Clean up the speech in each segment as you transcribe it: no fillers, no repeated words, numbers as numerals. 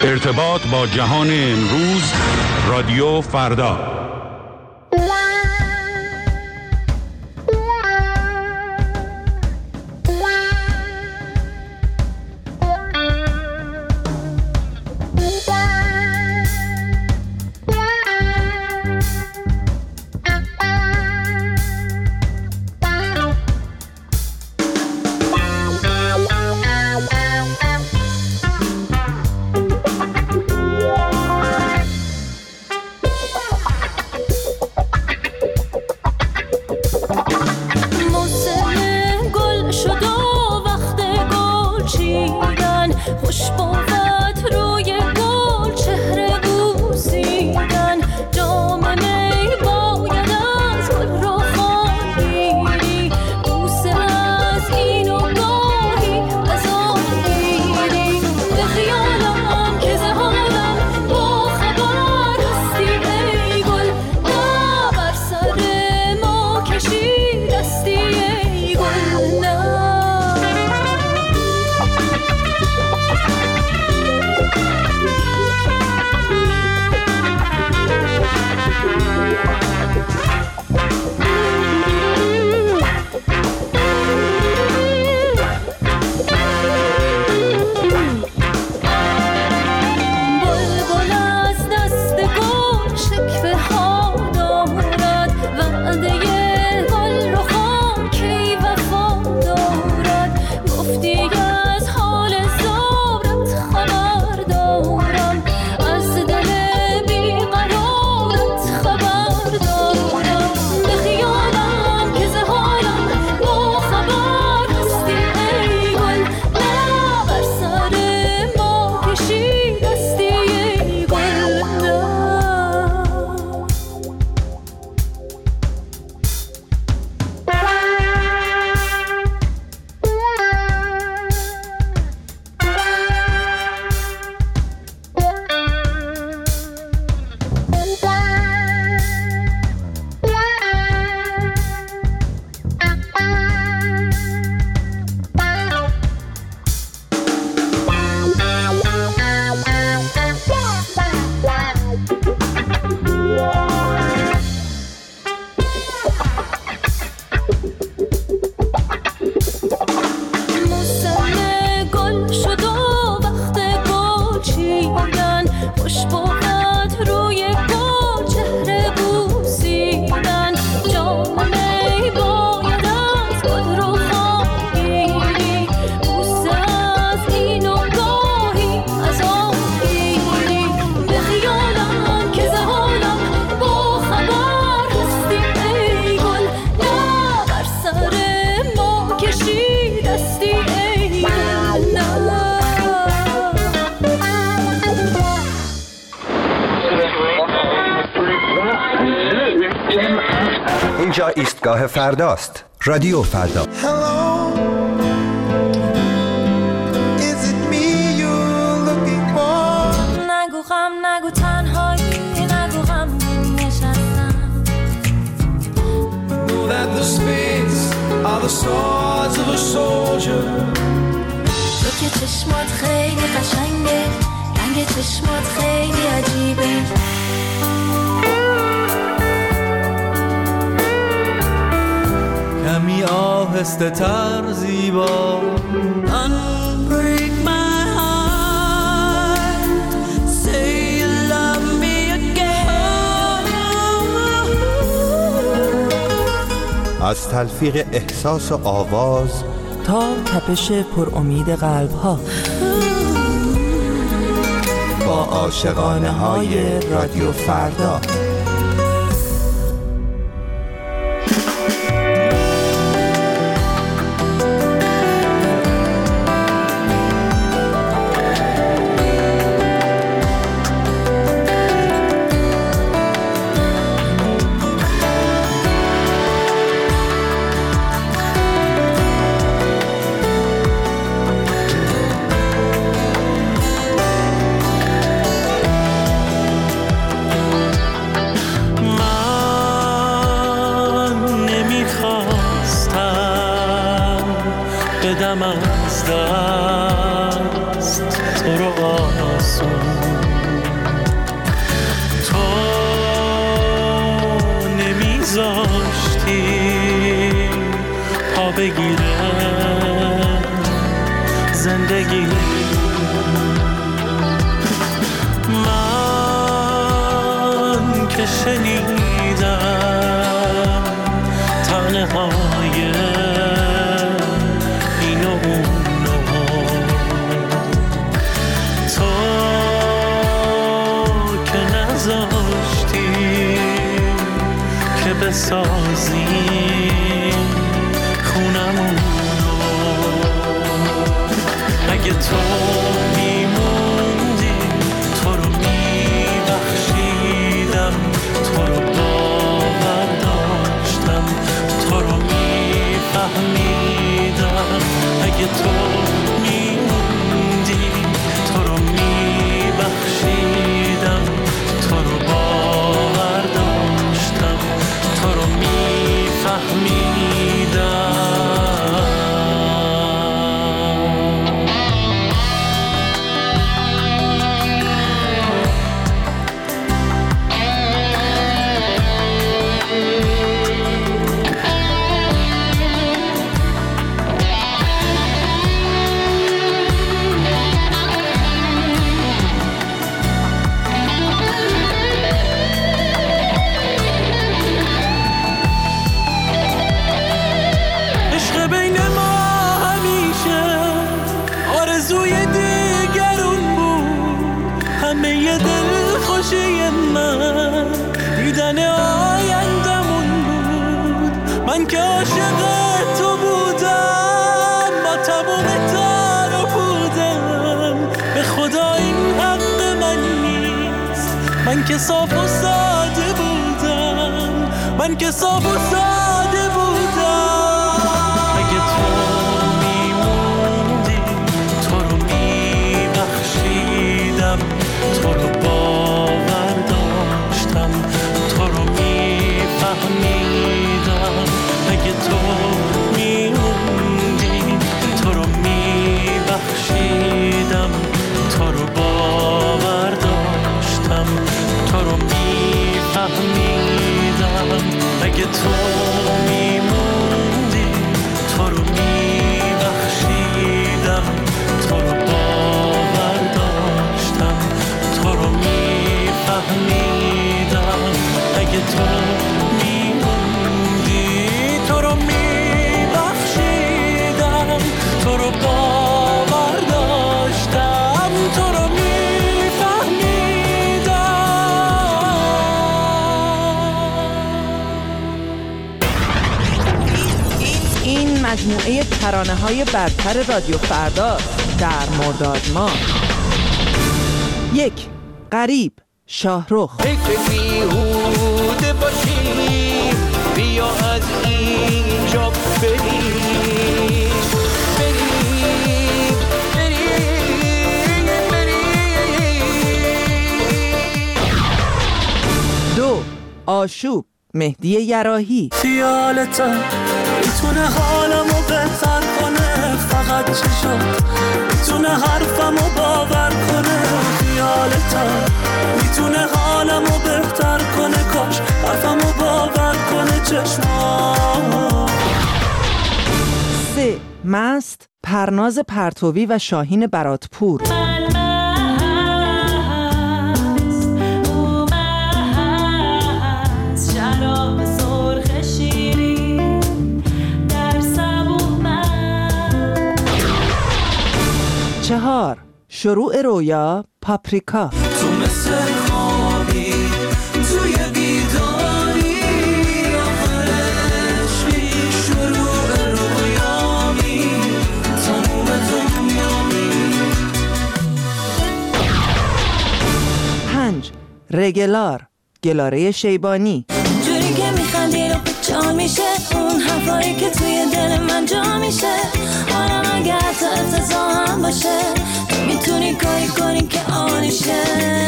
ارتباط با جهان امروز، رادیو فردا. اینجا ایستگاه فرداست. رادیو فردا. نگو غم، نگو تنهایی، نگو غم نشستم. Know that the spades are the swords of a soldier. تو که چشمات خیلی قشنگه، رنگ چشمات خیلی عجیبه. کمی آهسته تر زیبا. Unbreak my heart, say you love me again. از تلفیق احساس و آواز تا تپش پر امید قلب ها، با عاشقانه های رادیو فردا. رو آسون. تو نمیذاشتی پا بگیره زندگی. من که شنیدم تنه های این و اونو، تو که نذاشتی که بسازیم خونمونو. اگه تو میموندی تو رو میبخشیدم، تو رو باور داشتم، تو رو میفهمیدم. اگه تو میموندی تو رو میبخشیدم، تو رو باور داشتم، تو رو میفهمیدم. من که عاشق تو بودم، با تمام تار و بودم، به خدا این حق من نیست. من که صاف و ساده بودم، من که صاف و ساده بودم. اگه تو میموندی تو رو میبخشیدم، تو رو باور داشتم، تو رو میفهمیدم. اگه تو میموندی تو رو میبخشیدم، تو رو باور داشتم، تو رو میفهمیدم. اگه تو میموندی تو رو میبخشیدم، تو رو باور داشتم، تو رو میفهمیدم. اگه تو تو رو میبخشیدم، تو رو باور داشتم، تو رو میفهمیدم. این مجموعه ترانه‌های برتر رادیو فردا در مرداد ماه. 1. غریب، شاهرخ. فکر بیهوده باشی، بیا از اینجا بریم، بریم، بریم، بریم. 2. آشوب، مهدی یراحی. خیالتا میتونه حالمو بهتر کنه، فقط چی شد میتونه حرفمو باور کنه. خیالتا میتونه حالمو بهتر کنه، کاش حرفمو باور کنه چشمام. 3. مست، پرناز پرتوی و شاهین براتپور. چهار. شروع رویا، پاپریکا. تو مثل خوابی توی بیداری، آخرش می شروع رویامی، تموم دنیامی. 5. رگلار، گلاره شیبانی. جوری که میخندی رو جا میشه، اون حرفایی که توی دل من جا میشه. آرام اگه حتی افتضاح هم باشه، تو میتونی کاری کنی که آنیشه.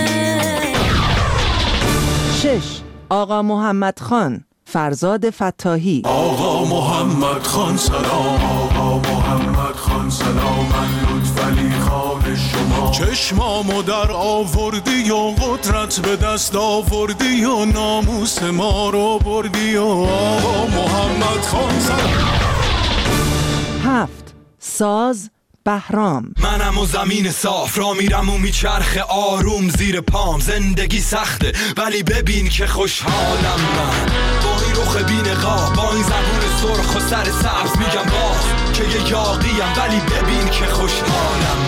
6. آقا محمد خان، فرزاد فتاحی. آقا محمد خان سلام، آقا محمد خان سلام. من لطفعلی خان شما چشمامو در آوردی و قدرت به دست آوردی و ناموس ما رو بردی و آقا محمد خان سلام. 7. ساز بهرام. منم و زمین صاف را میرم و میچرخه آروم زیر پام. زندگی سخته ولی ببین که خوشحالم من، با این رخ بی‌نقاب، با این زبون سرخ و سر سبز میگم باز که یه یاقیم ولی ببین که خوشحالم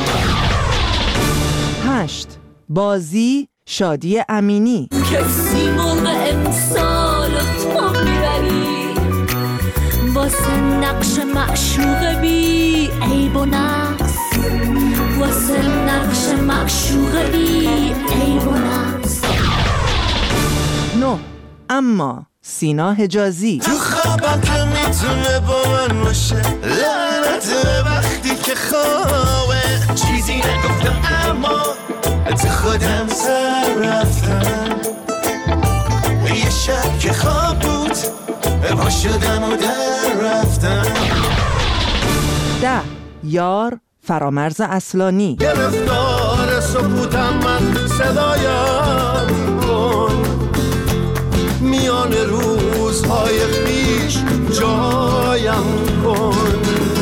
من. 8. بازی شادی امینی. کسی موقع امسال تو میبری واسه نقش معشوق بی عیب و نقص، واسه نقش معشوق بی عیب و نقص. 9. اما سینا حجازی. تو خوابم که میتونه با من باشه، لعنت وقتی که خوابه چیزی نگفتم اما تو خودم سر رفتم. یه شب که خواب بود پا شدم و در رفتم. 10. یار فرامرز اصلانی. گرفتار سکوتم من صدایم کن، میان روزهای پیش جایم کن.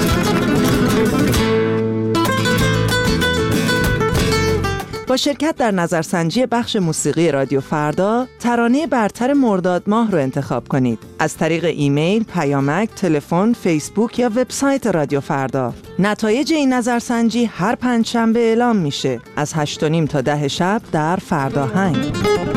با شرکت در نظرسنجی بخش موسیقی رادیو فردا، ترانه برتر مرداد ماه رو انتخاب کنید. از طریق ایمیل، پیامک، تلفن، فیسبوک یا وبسایت رادیو فردا. نتایج این نظرسنجی هر پنجشنبه اعلام میشه از 8:30 تا 10 شب در فرداهنگ.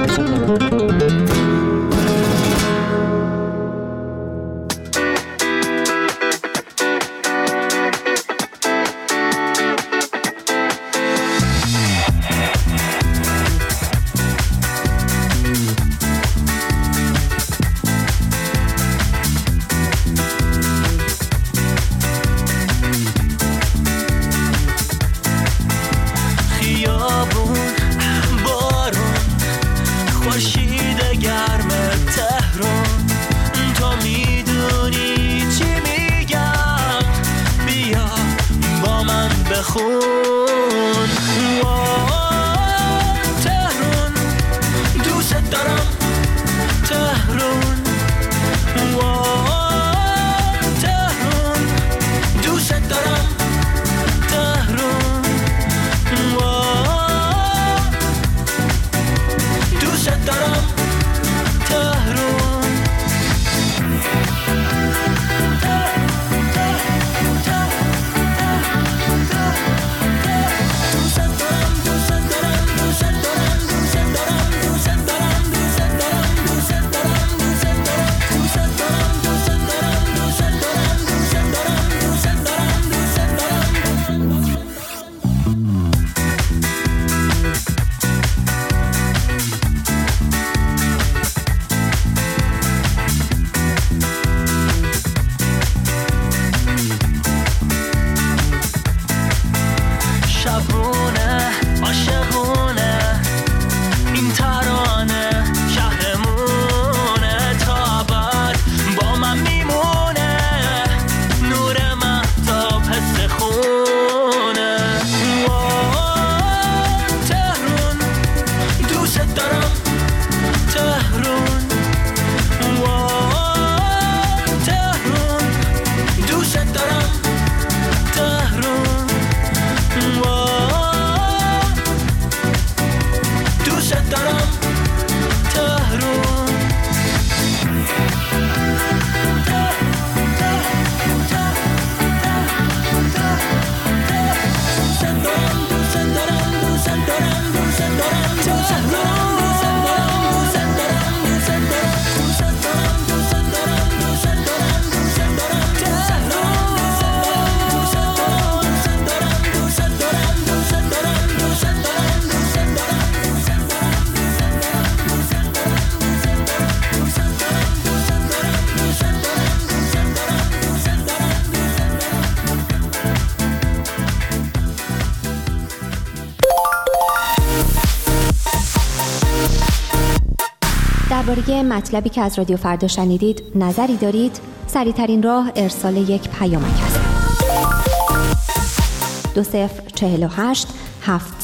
درباره مطلبی که از رادیو فردا شنیدید نظری دارید؟ سریع‌ترین راه ارسال یک پیامک است. 2048 7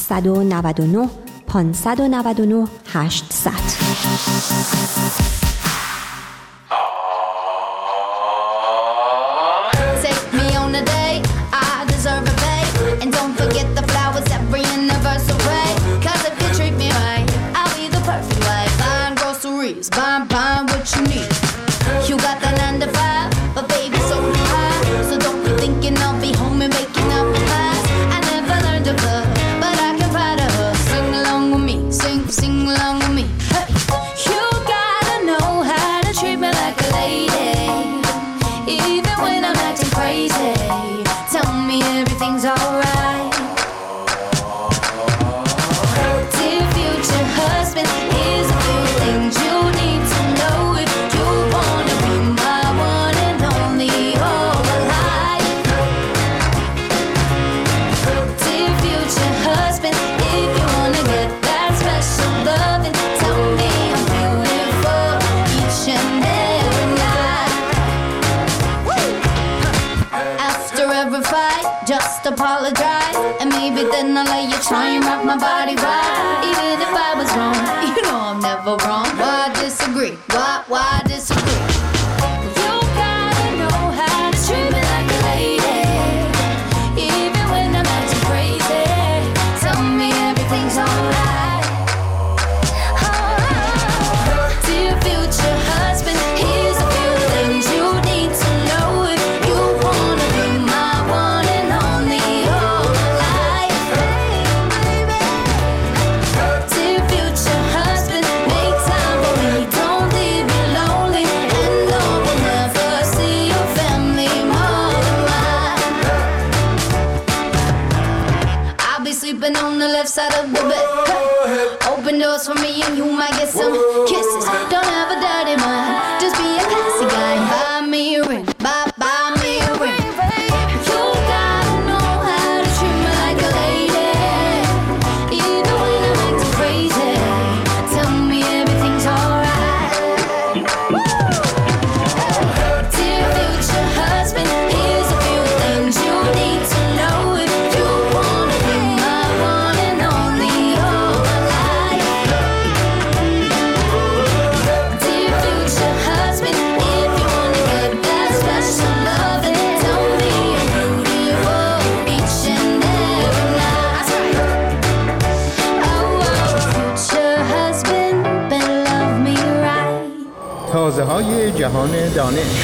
899 599 800. Take me on a date, I deserve a bait. And don't forget the flowers every anniversary. Cause if you treat me right, I'll be the perfect wife. Buying groceries, buying what you need. You got that 9 to 5, but baby so do I. So don't be thinking I'll be home and making up pies. I never learned to cook, but I can find a hook. Sing along with me, sing along with me. Hey. You gotta know how to treat me like a lady, even when I'm acting crazy. Tell me everything's alright. Dear future husband, here's a few things you need to know if you wanna be my one and only all my life. Dear future husband, if you wanna get that special loving, tell me I'm beautiful each and every night. After every fight, just apologize, and maybe then I'll let you try and rock my body right. Even if I was wrong, you know I'm never wrong. Why disagree? Why disagree? You gotta know how to treat me like a lady, even when I'm acting crazy. Tell me everything's alright. Dear future husband, here's a few things you need to know if you wanna be my one and only all my life. Dear future husband, make time for me, don't leave me lonely. And no one ever see your family more than mine. I'll be sleeping on the left side of the bed. Hey. Open doors for me and you might get some kisses. Don't have a dirty mind, just be a classy guy. Buy me a ring, buy me a ring. You gotta know how to treat me like a lady, even when I'm acting crazy. Tell me everything's alright. Dear future husband, here's a few things you need to know if you wanna be my one and only all my life. Dear future husband, if you wanna get that special loving, tell me I'm beautiful each and every night. Oh, future husband, better love me right. تازه های جهان دانش.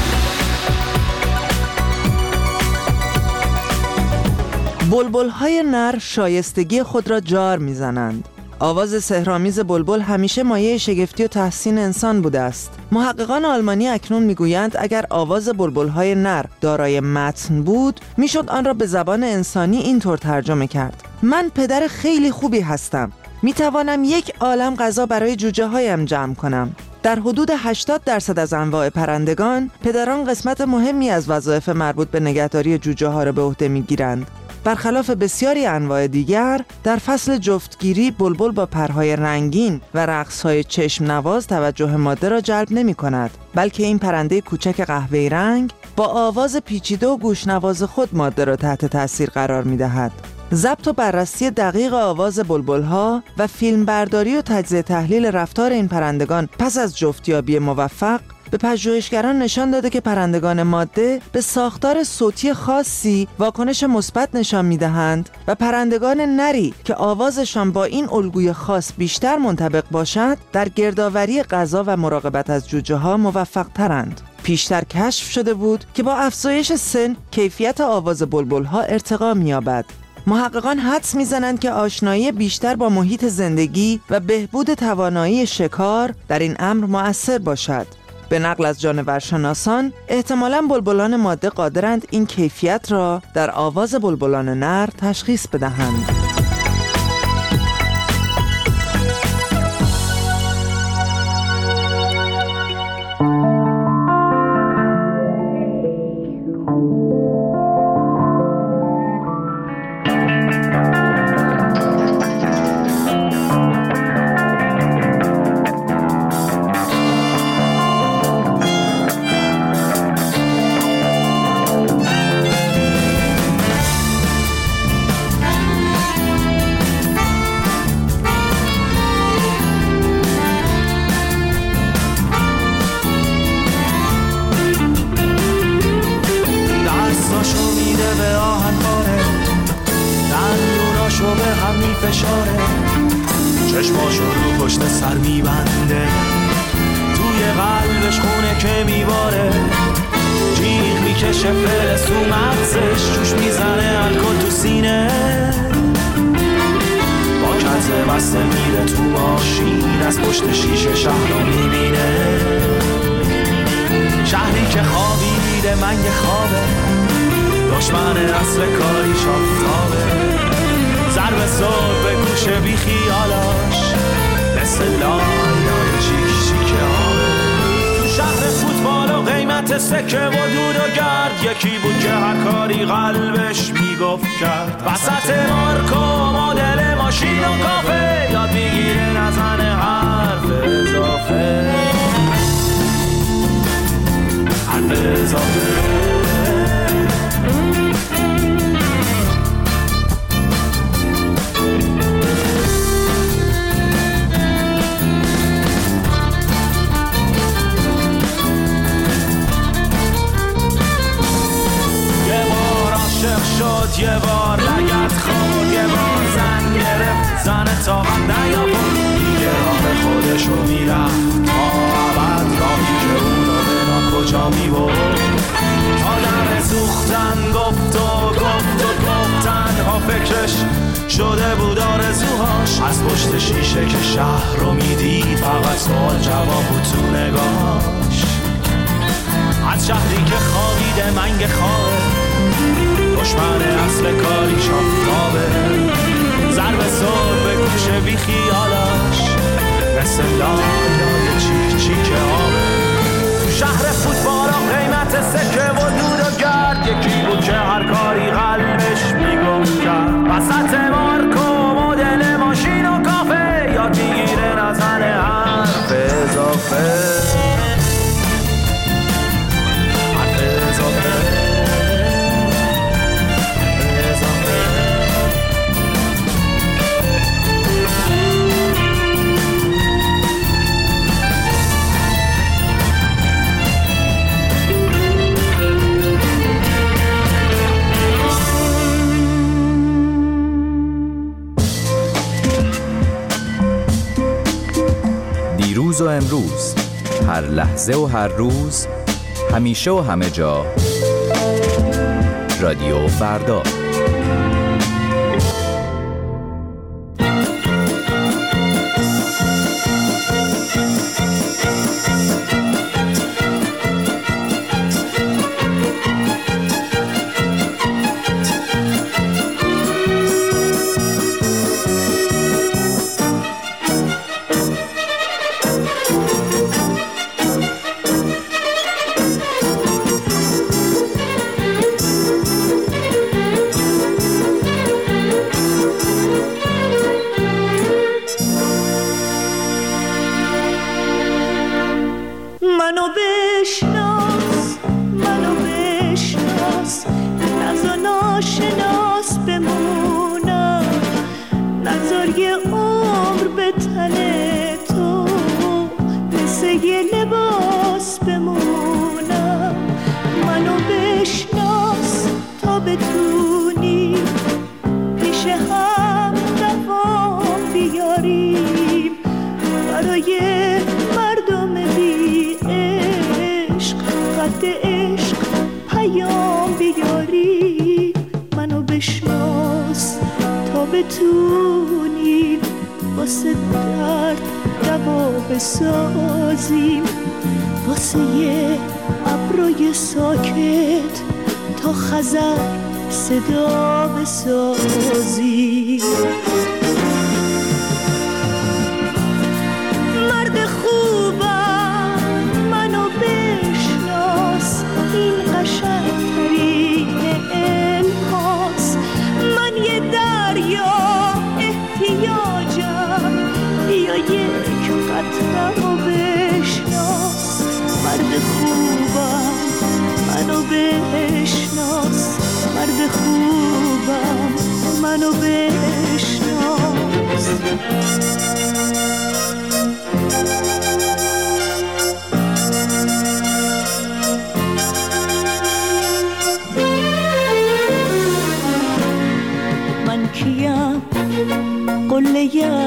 بلبل‌های نر شایستگی خود را جار می‌زنند. آواز سحرآمیز بلبل همیشه مایه شگفتی و تحسین انسان بوده است. محققان آلمانی اکنون میگویند اگر آواز بلبل‌های نر دارای متن بود، میشد آن را به زبان انسانی اینطور ترجمه کرد: من پدر خیلی خوبی هستم. میتوانم یک عالم غذا برای جوجه هایم جمع کنم. در حدود 80% از انواع پرندگان، پدران قسمت مهمی از وظایف مربوط به نگهداری جوجه ها را به عهده میگیرند. برخلاف بسیاری انواع دیگر، در فصل جفتگیری بلبل با پرهای رنگین و رقصهای چشم نواز توجه ماده را جلب نمی کند، بلکه این پرنده کوچک قهوه‌ای رنگ با آواز پیچیده و گوشنواز خود ماده را تحت تاثیر قرار می دهد. ضبط و بررسی دقیق آواز بلبل‌ها و فیلمبرداری و تجزیه تحلیل رفتار این پرندگان پس از جفتیابی موفق به پژوهشگران نشان داده که پرندگان ماده به ساختار صوتی خاصی واکنش مثبت نشان می‌دهند و پرندگان نری که آوازشان با این الگوی خاص بیشتر منطبق باشد در گردآوری غذا و مراقبت از جوجه‌ها موفق‌ترند. پیشتر کشف شده بود که با افزایش سن کیفیت آواز بلبل‌ها ارتقا می‌یابد. محققان حدس می‌زنند که آشنایی بیشتر با محیط زندگی و بهبود توانایی شکار در این امر مؤثر باشد. به نقل از جانورشناسان، احتمالاً بلبلان ماده قادرند این کیفیت را در آواز بلبلان نر تشخیص بدهند. سر میفشاره، چشماشو رو پشت سر میبنده، توی قلبش خونه که میباره، جیغ میکشه فلس تو مغزش، جوش میزنه الکل تو سینه، با کته بسته میره تو ماشین، از پشت شیشه شهر رو میبینه، شهری که خوابیده منگ خوابه، دشمن اصل کاریش آفتابه، ضرب صبح به گوشه بی خیالاش، مثل لای چیک چیک آبه. تو شهر فوتبال و قیمت سکه و دود و گرد، یکی بود که هر کاری قلبش میگفت کرد، وسط مارکو مدل ماشین و کافه، یاد میگیره نزنه حرف اضافه، حرف اضافه. یه بار لگت خورد، یه بار زن گرفت، زن طاقت نیاورد، دیگه راه خودشو میرفت تا ابد، راهی که اونو به کجا میبرد. آدم سوختن گفت و تنها فکرش شده بود آرزوهاش، از پشت شیشه که شهر رو میدید، فقط سوال جواب بود تو نگاهش، از شهری که خوابیده منگ خوابه، دشمن اصل کاریش آفتابه، ضرب صبح به گوشه بی خیالاش، مثل لای چیک چیک آبه. تو شهر فوتبال و قیمت سکه و دود و گرد، یکی بود که هر کاری قلبش میگفت کرد، وسط مارکو مدل ماشین و کافه، یاد میگیره نزنه حرف اضافه، حرف اضافه. دیروز و امروز، هر لحظه و هر روز، همیشه و همه جا، رادیو فردا. بتونیم واسه درد دوا بسازیم، واسه یه ابروی ساکت تا خزر صدا بسازیم. مرد خوبم منو بشناس، این قشنگ‌ترین الهاست. من یه دریا احتیاجم، بیا یک قطره‌مو بشناس. مرد خوبم منو بشناس، مرد خوبم منو بشناس. من کیم قله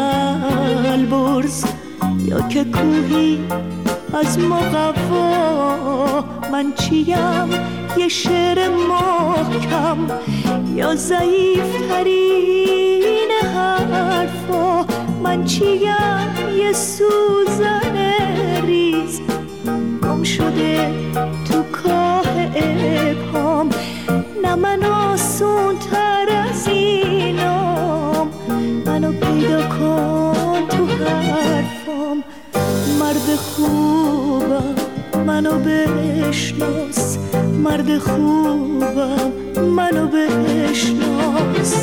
البرز یا که کوهی از مقوا. من چیم یه شعر محکم یا ضعیف ترین حرفا. من چیم یه سوزن ریز گم شده تو کاه ابهام. نه من آسون تر از اینام، منو پیدا کن تو حرفام. مرد خوبم منو بشناس، مرد خوبم منو بشناس.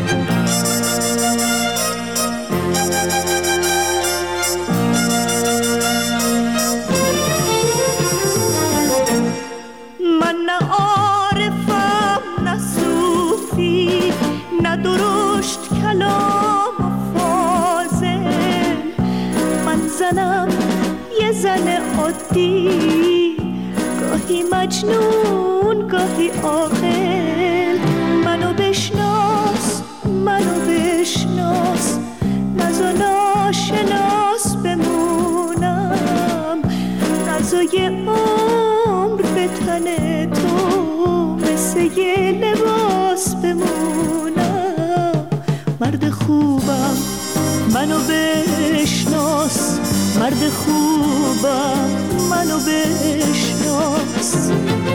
من نه عارفم نه صوفی، نه درشت کلام و فاضل. من زنم یه زن عادی، گاهی مجنون گاهی عاقل. منو بشناس منو بشناس، نزا ناشناس بمونم. نزا عمر به تن تو مثل یه لباس بمونم. مرد خوبم منو بشناس، مرد خوبم منو بشناس.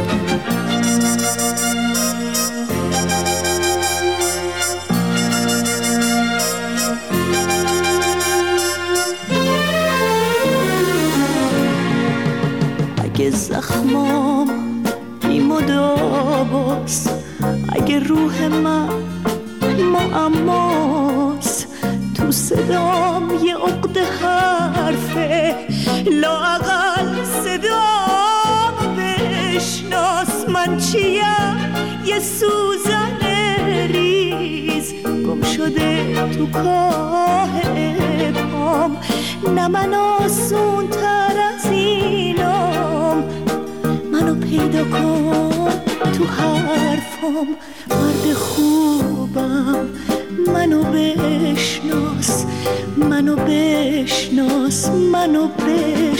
اگه زخمام بی مداواست، اگه روح من معماست، تو صدام یه عقده حرفه، لااقل صدام بشناس. من چیم یه سوزن ریز گم شده تو کاه ابهام. نه من آسون تر از اینام، منو پیدا کن تو حرفام. مرد خوبم منو بشناس، منو بشناس، منو بشناس.